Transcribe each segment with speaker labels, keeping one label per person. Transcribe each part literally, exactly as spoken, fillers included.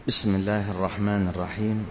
Speaker 1: بسم الله الرحمن الرحيم.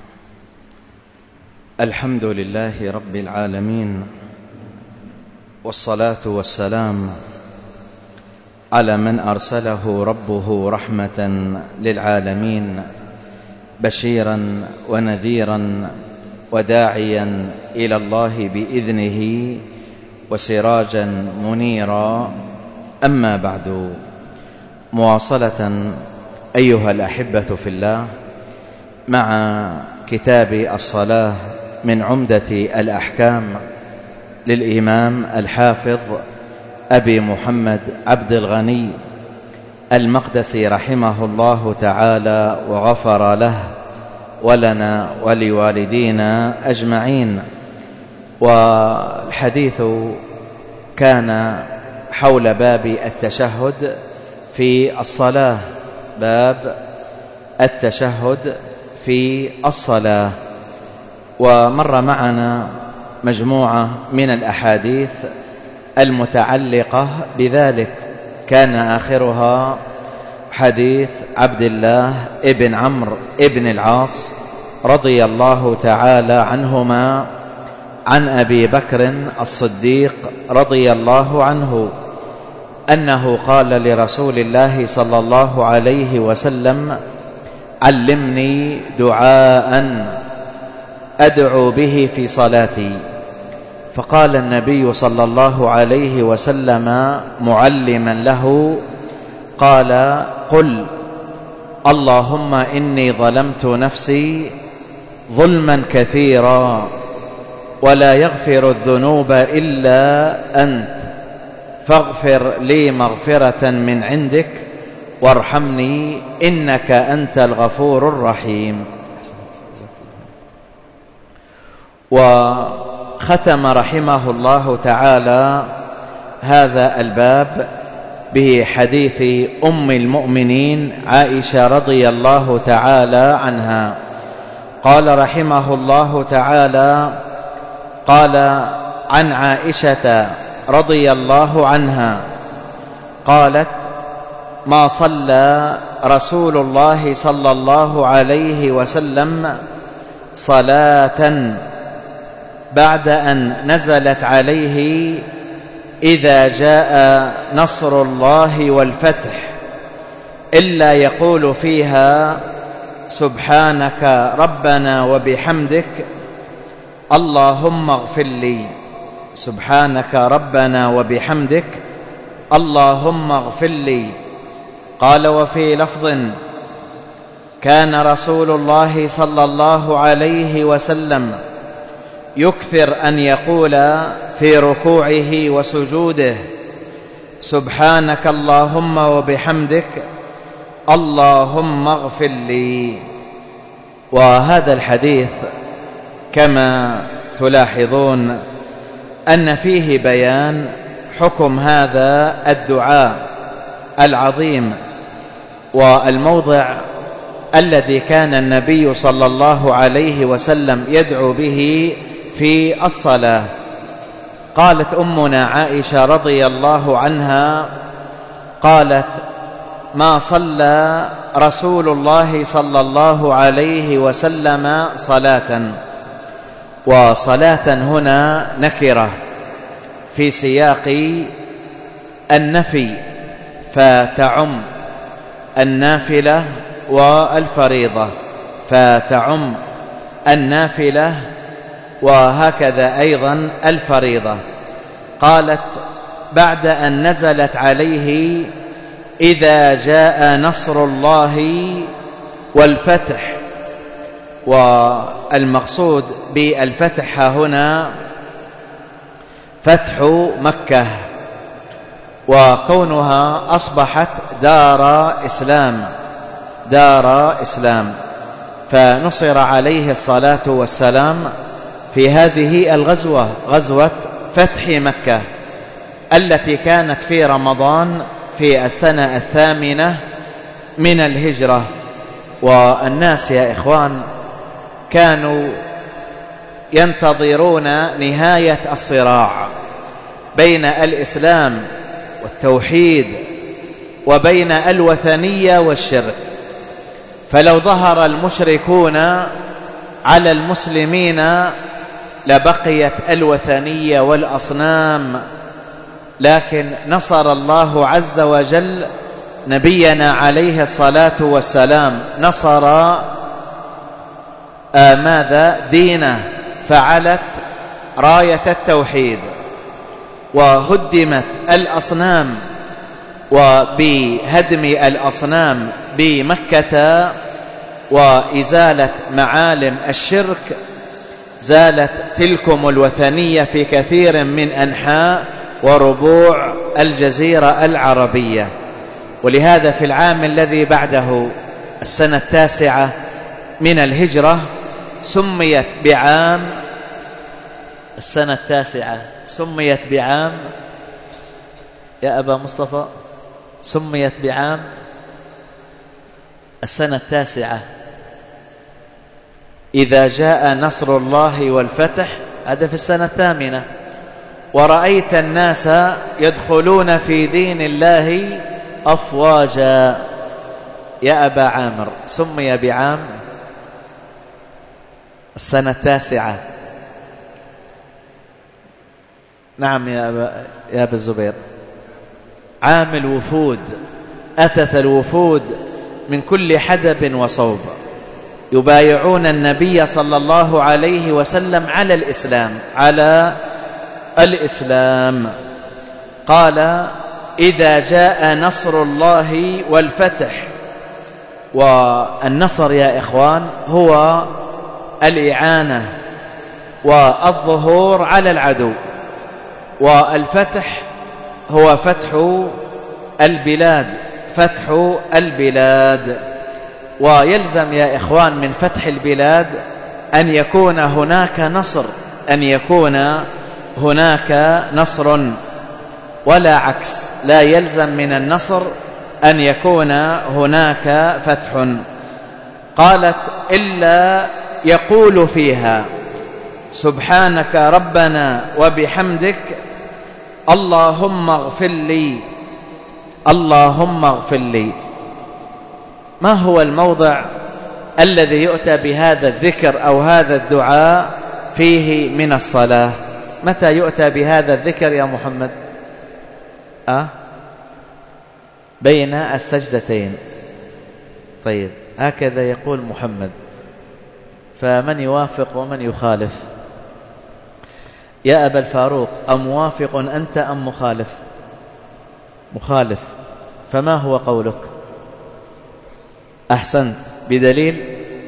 Speaker 1: الحمد لله رب العالمين، والصلاة والسلام على من أرسله ربه رحمة للعالمين، بشيرا ونذيرا وداعيا إلى الله بإذنه وسراجا منيرا. أما بعد، مواصلة أيها الأحبة في الله مع كتاب الصلاة من عمدة الأحكام للإمام الحافظ أبي محمد عبد الغني المقدسي رحمه الله تعالى وغفر له ولنا ولوالدينا أجمعين. والحديث كان حول باب التشهد في الصلاة، باب التشهد في الصلاة. ومر معنا مجموعة من الأحاديث المتعلقة بذلك، كان آخرها حديث عبد الله ابن عمرو ابن العاص رضي الله تعالى عنهما عن أبي بكر الصديق رضي الله عنه أنه قال لرسول الله صلى الله عليه وسلم: علمني دعاء أدعو به في صلاتي. فقال النبي صلى الله عليه وسلم معلما له، قال: قل اللهم إني ظلمت نفسي ظلما كثيرا ولا يغفر الذنوب إلا أنت، فاغفر لي مغفرة من عندك وارحمني إنك أنت الغفور الرحيم. وختم رحمه الله تعالى هذا الباب بحديث أم المؤمنين عائشة رضي الله تعالى عنها. قال رحمه الله تعالى: قال عن عائشة رضي الله عنها قالت: ما صلى رسول الله صلى الله عليه وسلم صلاة بعد أن نزلت عليه إذا جاء نصر الله والفتح إلا يقول فيها: سبحانك ربنا وبحمدك اللهم اغفر لي، سبحانك ربنا وبحمدك اللهم اغفر لي. قال: وفي لفظ: كان رسول الله صلى الله عليه وسلم يكثر أن يقول في ركوعه وسجوده: سبحانك اللهم وبحمدك اللهم اغفر لي. وهذا الحديث كما تلاحظون أن فيه بيان حكم هذا الدعاء العظيم، والموضع الذي كان النبي صلى الله عليه وسلم يدعو به في الصلاة. قالت أمنا عائشة رضي الله عنها قالت: ما صلى رسول الله صلى الله عليه وسلم صلاة. وصلاة هنا نكرة في سياق النفي، فتعم النافلة والفريضة، فتعم النافلة وهكذا أيضا الفريضة. قالت: بعد أن نزلت عليه إذا جاء نصر الله والفتح. والمقصود بالفتح هنا فتح مكة، وكونها أصبحت دار إسلام، دار إسلام، فنصر عليه الصلاة والسلام في هذه الغزوة، غزوة فتح مكة التي كانت في رمضان في السنة الثامنة من الهجرة. والناس يا إخوان كانوا ينتظرون نهاية الصراع بين الإسلام والتوحيد وبين الوثنية والشرك. فلو ظهر المشركون على المسلمين لبقيت الوثنية والأصنام، لكن نصر الله عز وجل نبينا عليه الصلاة والسلام، نصر آه ماذا دينه، فعلت راية التوحيد وهدمت الأصنام، وبهدم الأصنام بمكة وإزالة معالم الشرك زالت تلكم الوثنية في كثير من أنحاء وربوع الجزيرة العربية. ولهذا في العام الذي بعده السنة التاسعة من الهجرة سميت بعام السنة التاسعة سميت بعام يا أبا مصطفى سميت بعام السنة التاسعة إذا جاء نصر الله والفتح، هذا في السنة الثامنة، ورأيت الناس يدخلون في دين الله أفواجا. يا أبا عامر سمي بعام السنة التاسعة. نعم يا أبا, يا أبا الزبير، عام الوفود، أتت الوفود من كل حدب وصوب يبايعون النبي صلى الله عليه وسلم على الإسلام على الإسلام. قال إذا جاء نصر الله والفتح، والنصر يا إخوان هو الإعانة والظهور على العدو، والفتح هو فتح البلاد فتح البلاد. ويلزم يا إخوان من فتح البلاد أن يكون هناك نصر أن يكون هناك نصر ولا عكس، لا يلزم من النصر أن يكون هناك فتح. قالت إلا يقول فيها سبحانك ربنا وبحمدك اللهم اغفر لي اللهم اغفر لي. ما هو الموضع الذي يؤتى بهذا الذكر أو هذا الدعاء فيه من الصلاة؟ متى يؤتى بهذا الذكر يا محمد؟ أه؟ بين السجدتين. طيب هكذا يقول محمد، فمن يوافق ومن يخالف؟ يا أبا الفاروق أموافق أنت أم مخالف؟ مخالف، فما هو قولك؟ أحسنت، بدليل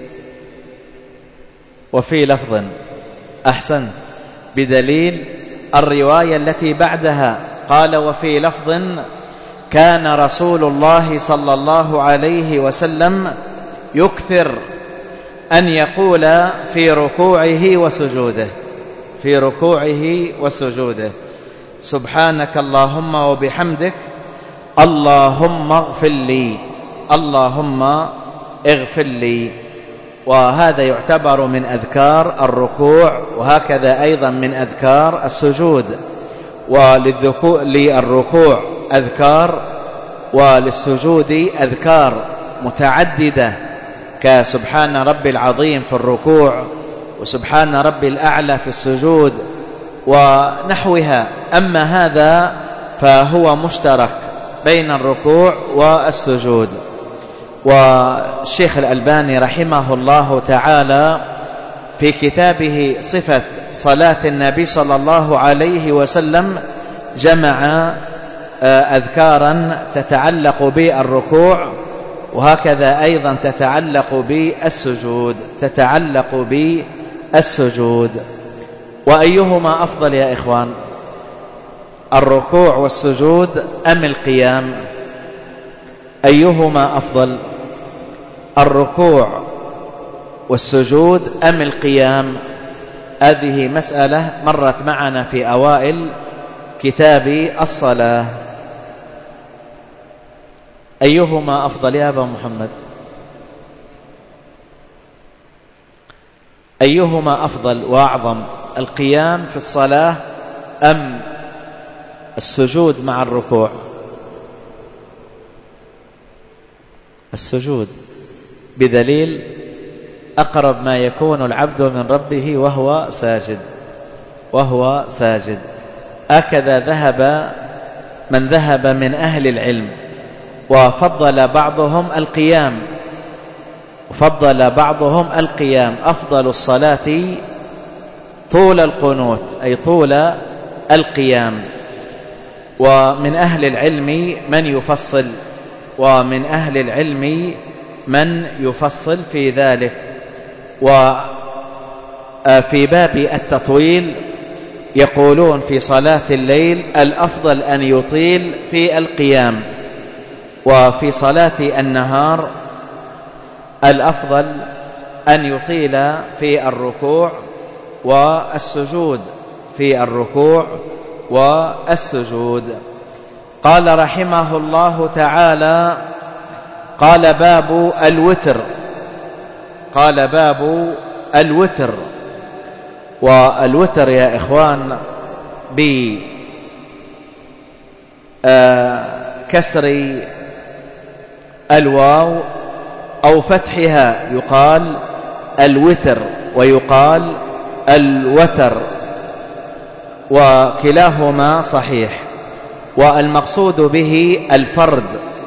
Speaker 1: وفي لفظ. أحسنت، بدليل الرواية التي بعدها قال وفي لفظ كان رسول الله صلى الله عليه وسلم يكثر أن يقول في ركوعه وسجوده في ركوعه وسجوده سبحانك اللهم وبحمدك اللهم اغفر لي اللهم اغفر لي. وهذا يعتبر من أذكار الركوع، وهكذا أيضا من أذكار السجود. وللركوع أذكار وللسجود أذكار متعددة، كسبحان ربي العظيم في الركوع وسبحان ربي الأعلى في السجود ونحوها. أما هذا فهو مشترك بين الركوع والسجود. والشيخ الألباني رحمه الله تعالى في كتابه صفة صلاة النبي صلى الله عليه وسلم جمع أذكارا تتعلق بالركوع، وهكذا أيضا تتعلق بالسجود تتعلق بالسجود. وأيهما أفضل يا إخوان، الركوع والسجود أم القيام؟ أيهما أفضل، الركوع والسجود أم القيام؟ هذه مسألة مرت معنا في أوائل كتاب الصلاة. أيهما أفضل يا أبا محمد؟ أيهما أفضل وأعظم، القيام في الصلاة أم السجود مع الركوع؟ السجود. بدليل أقرب ما يكون العبد من ربه وهو ساجد وهو ساجد. هكذا ذهب من ذهب من أهل العلم، وفضل بعضهم القيام وفضل بعضهم القيام أفضل الصلاة طول القنوت، أي طول القيام. ومن أهل العلم من يفصل ومن أهل العلم من يفصل في ذلك. وفي باب التطويل يقولون في صلاة الليل الأفضل أن يطيل في القيام، وفي صلاة النهار الأفضل أن يطيل في الركوع والسجود في الركوع والسجود. قال رحمه الله تعالى: قال باب الوتر قال باب الوتر والوتر يا إخوان بكسر الواو أو فتحها يقال الوتر ويقال الوتر، وكلاهما صحيح. والمقصود به الفرد،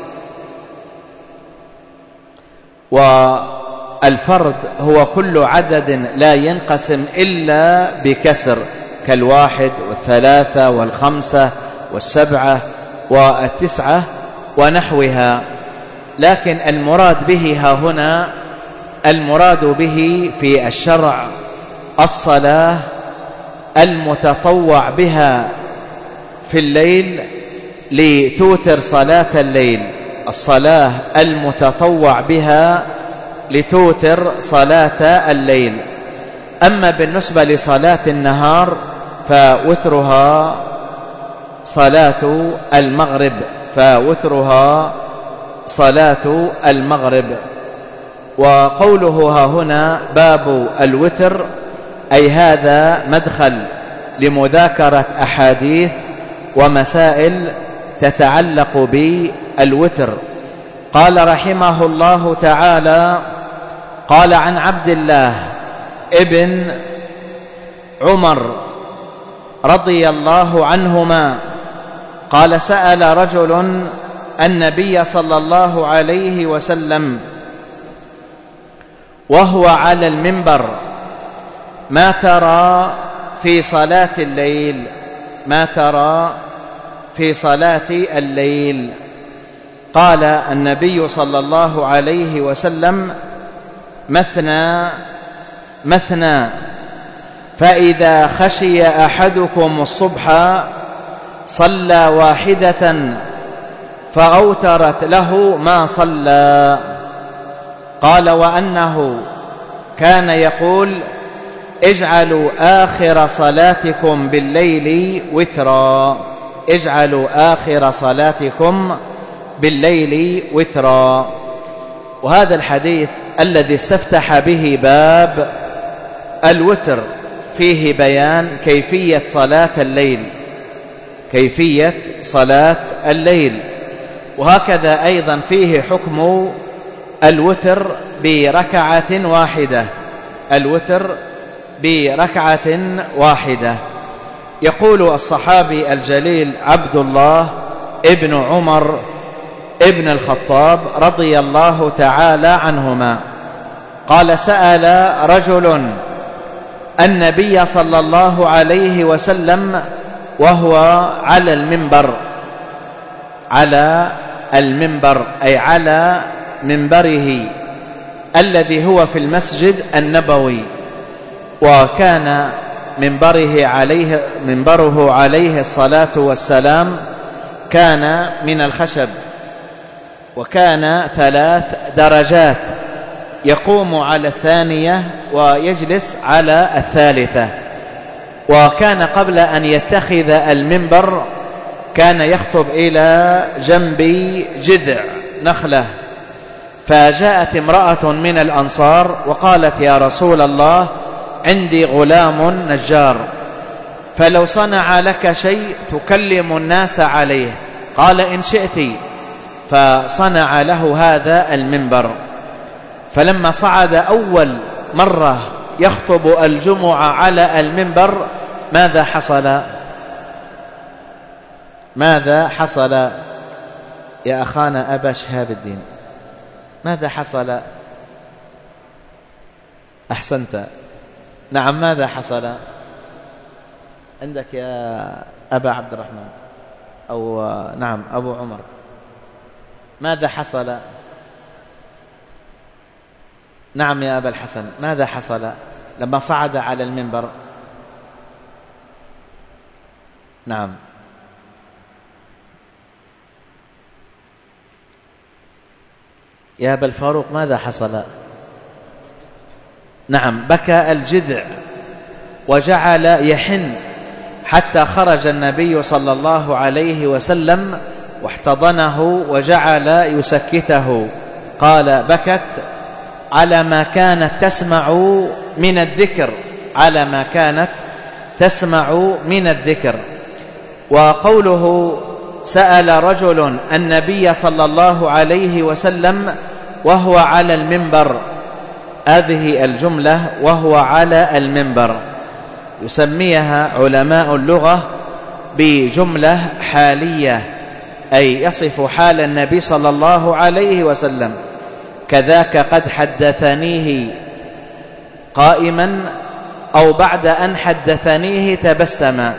Speaker 1: والفرد هو كل عدد لا ينقسم إلا بكسر، كالواحد والثلاثة والخمسة والسبعة والتسعة ونحوها. لكن المراد به ها هنا المراد به في الشرع الصلاة المتطوع بها في الليل لتوتر صلاة الليل، الصلاة المتطوع بها لتوتر صلاة الليل. أما بالنسبة لصلاة النهار فوترها صلاة المغرب فوترها صلاة المغرب. وقوله ها هنا باب الوتر أي هذا مدخل لمذاكرة أحاديث ومسائل تتعلق بالوتر. قال رحمه الله تعالى: قال عن عبد الله ابن عمر رضي الله عنهما قال: سأل رجل النبي صلى الله عليه وسلم وهو على المنبر: ما ترى في صلاة الليل ما ترى في صلاة الليل؟ قال النبي صلى الله عليه وسلم: مثنى مثنى، فإذا خشي أحدكم الصبح صلى واحدة فأوترت له ما صلى. قال: وأنه كان يقول: اجعلوا آخر صلاتكم بالليل وترا اجعلوا آخر صلاتكم بالليل وترا. وهذا الحديث الذي استفتح به باب الوتر فيه بيان كيفية صلاة الليل كيفية صلاة الليل وهكذا أيضا فيه حكم الوتر بركعة واحدة الوتر بركعة واحدة. يقول الصحابي الجليل عبد الله ابن عمر ابن الخطاب رضي الله تعالى عنهما قال: سأل رجل النبي صلى الله عليه وسلم وهو على المنبر على المنبر أي على منبره الذي هو في المسجد النبوي، وكان منبره عليه منبره عليه الصلاة والسلام كان من الخشب، وكان ثلاث درجات، يقوم على الثانية ويجلس على الثالثة. وكان قبل أن يتخذ المنبر كان يخطب إلى جنب جذع نخلة، فجاءت امرأة من الأنصار وقالت: يا رسول الله، عندي غلام نجار، فلو صنع لك شيء تكلم الناس عليه. قال: إن شئت. فصنع له هذا المنبر. فلما صعد أول مرة يخطب الجمعة على المنبر ماذا حصل؟ ماذا حصل يا أخانا أبا شهاب الدين؟ ماذا حصل؟ أحسنت. نعم، ماذا حصل عندك يا أبا عبد الرحمن أو نعم أبو عمر؟ ماذا حصل؟ نعم يا أبا الحسن، ماذا حصل لما صعد على المنبر؟ نعم. يا أبا الفاروق ماذا حصل؟ نعم، بكى الجذع وجعل يحن حتى خرج النبي صلى الله عليه وسلم واحتضنه وجعل يسكته. قال: بكت على ما كانت تسمع من الذكر، على ما كانت تسمع من الذكر. وقوله: سأل رجل النبي صلى الله عليه وسلم وهو على المنبر، هذه الجملة وهو على المنبر يسميها علماء اللغة بجملة حالية، أي يصف حال النبي صلى الله عليه وسلم. كذاك قد حدثنيه قائما أو بعد أن حدثنيه تبسما.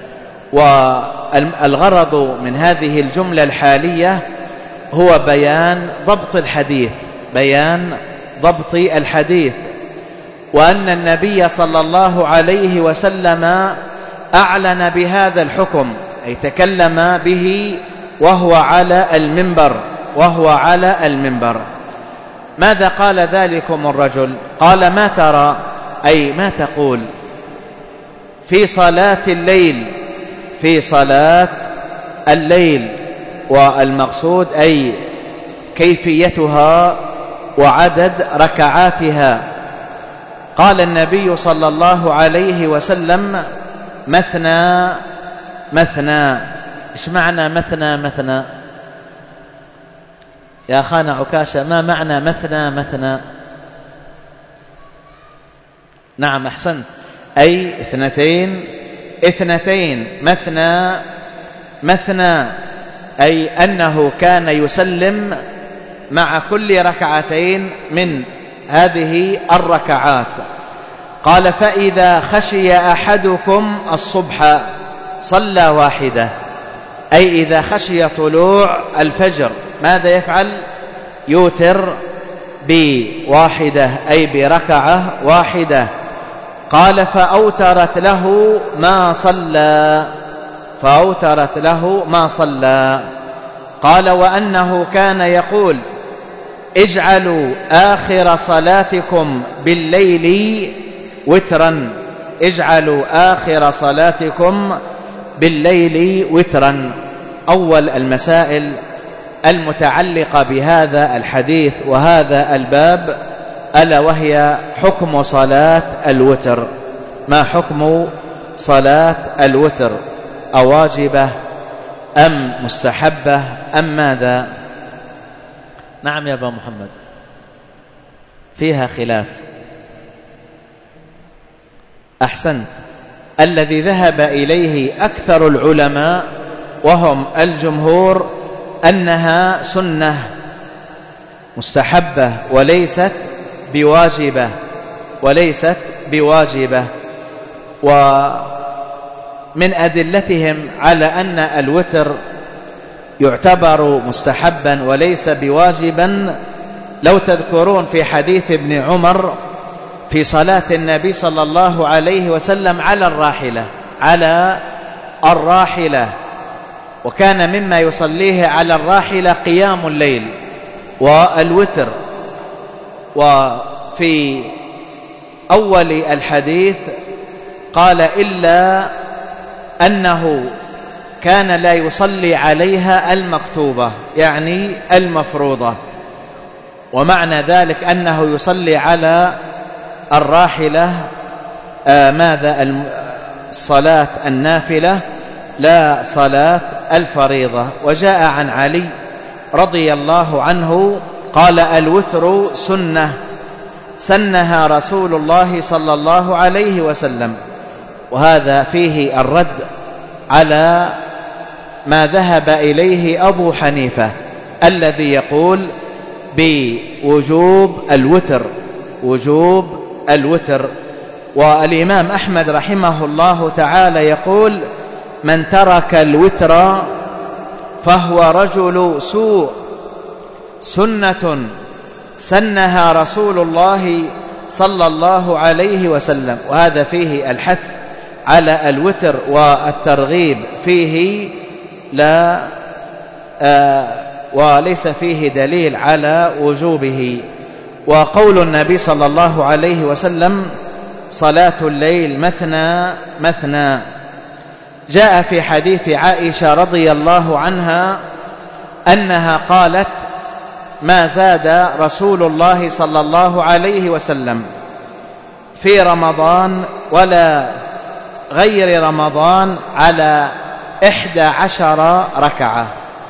Speaker 1: والغرض من هذه الجملة الحالية هو بيان ضبط الحديث، بيان ضبط الحديث، وأن النبي صلى الله عليه وسلم أعلن بهذا الحكم، أي تكلم به وهو على المنبر، وهو على المنبر. ماذا قال ذلكم الرجل؟ قال: ما ترى، أي ما تقول في صلاة الليل، في صلاة الليل، والمقصود أي كيفيتها وعدد ركعاتها. قال النبي صلى الله عليه وسلم: مثنى مثنى. إيش معنى مثنى مثنى يا أخانا عكاشة؟ ما معنى مثنى مثنى؟ نعم أحسنت، أي اثنتين اثنتين. مثنى مثنى أي أنه كان يسلم مع كل ركعتين من هذه الركعات. قال: فإذا خشي أحدكم الصبح صلى واحدة، أي إذا خشي طلوع الفجر ماذا يفعل؟ يوتر بواحدة، أي بركعة واحدة. قال: فأوترت له ما صلى، فأوترت له ما صلى. قال: وأنه كان يقول: اجعلوا آخر صلاتكم بالليل وترا، اجعلوا آخر صلاتكم بالليل وترا. أول المسائل المتعلقة بهذا الحديث وهذا الباب ألا وهي حكم صلاة الوتر. ما حكم صلاة الوتر؟ أواجبة أم مستحبة أم ماذا؟ نعم يا أبا محمد، فيها خلاف. أحسنت. الذي ذهب إليه أكثر العلماء وهم الجمهور أنها سنة مستحبة وليست بواجبة، وليست بواجبة. ومن أدلتهم على أن الوتر يعتبر مستحبا وليس بواجبا، لو تذكرون في حديث ابن عمر في صلاة النبي صلى الله عليه وسلم على الراحلة، على الراحلة، وكان مما يصليه على الراحلة قيام الليل والوتر. وفي أول الحديث قال: إلا أنه كان لا يصلي عليها المكتوبة، يعني المفروضة. ومعنى ذلك أنه يصلي على الراحلة آه ماذا؟ الصلاة النافلة لا صلاة الفريضة. وجاء عن علي رضي الله عنه قال: الوتر سنة سنها رسول الله صلى الله عليه وسلم. وهذا فيه الرد على ما ذهب إليه أبو حنيفة الذي يقول بوجوب الوتر، وجوب الوتر. والإمام أحمد رحمه الله تعالى يقول: من ترك الوتر فهو رجل سوء، سنة سنها رسول الله صلى الله عليه وسلم. وهذا فيه الحث على الوتر والترغيب فيه، لا آه وليس فيه دليل على وجوبه. وقول النبي صلى الله عليه وسلم: صلاة الليل مثنى مثنى، جاء في حديث عائشة رضي الله عنها أنها قالت: ما زاد رسول الله صلى الله عليه وسلم في رمضان ولا غير رمضان على إحدى عشر ركعة.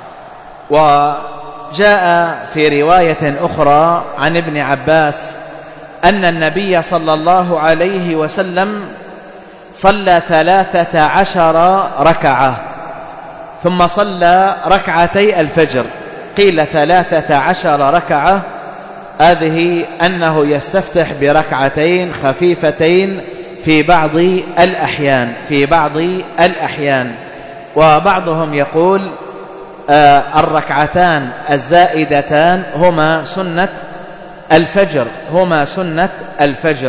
Speaker 1: وجاء في رواية أخرى عن ابن عباس أن النبي صلى الله عليه وسلم صلى ثلاثة عشر ركعة ثم صلى ركعتي الفجر. قيل ثلاثة عشر ركعة، هذه أنه يستفتح بركعتين خفيفتين في بعض الأحيان في بعض الأحيان وبعضهم يقول آه الركعتان الزائدتان هما سنة الفجر هما سنة الفجر.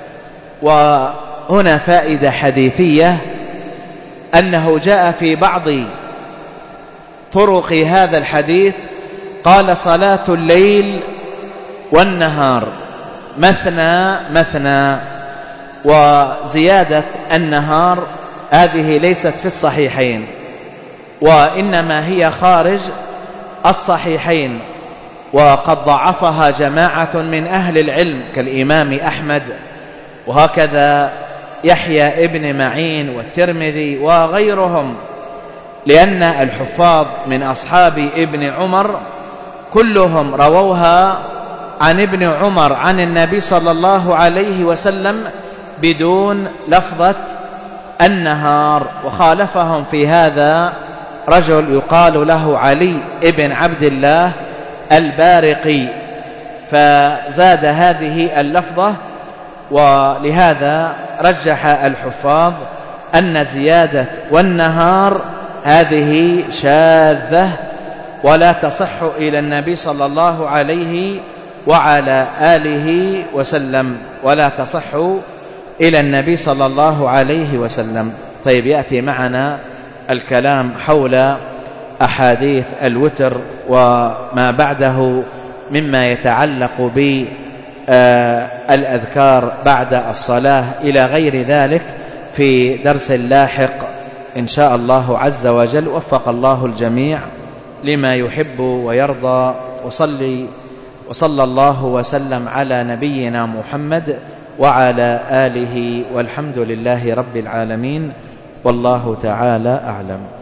Speaker 1: وهنا فائدة حديثية، أنه جاء في بعض طرق هذا الحديث قال: صلاة الليل والنهار مثنى مثنى. وزيادة النهار هذه ليست في الصحيحين، وإنما هي خارج الصحيحين، وقد ضعفها جماعة من أهل العلم كالإمام أحمد، وهكذا يحيى ابن معين والترمذي وغيرهم، لأن الحفاظ من أصحاب ابن عمر كلهم رووها عن ابن عمر عن النبي صلى الله عليه وسلم بدون لفظة النهار. وخالفهم في هذا رجل يقال له علي ابن عبد الله البارقي، فزاد هذه اللفظة. ولهذا رجح الحفاظ أن زيادة والنهار هذه شاذة ولا تصح إلى النبي صلى الله عليه وعلى آله وسلم ولا تصح إلى النبي صلى الله عليه وسلم. طيب، يأتي معنا الكلام حول أحاديث الوتر وما بعده مما يتعلق بالأذكار بعد الصلاة إلى غير ذلك في درس لاحق إن شاء الله عز وجل. وفق الله الجميع لما يحب ويرضى. وصلي وصلى الله وسلم على نبينا محمد وعلى آله، والحمد لله رب العالمين، والله تعالى أعلم.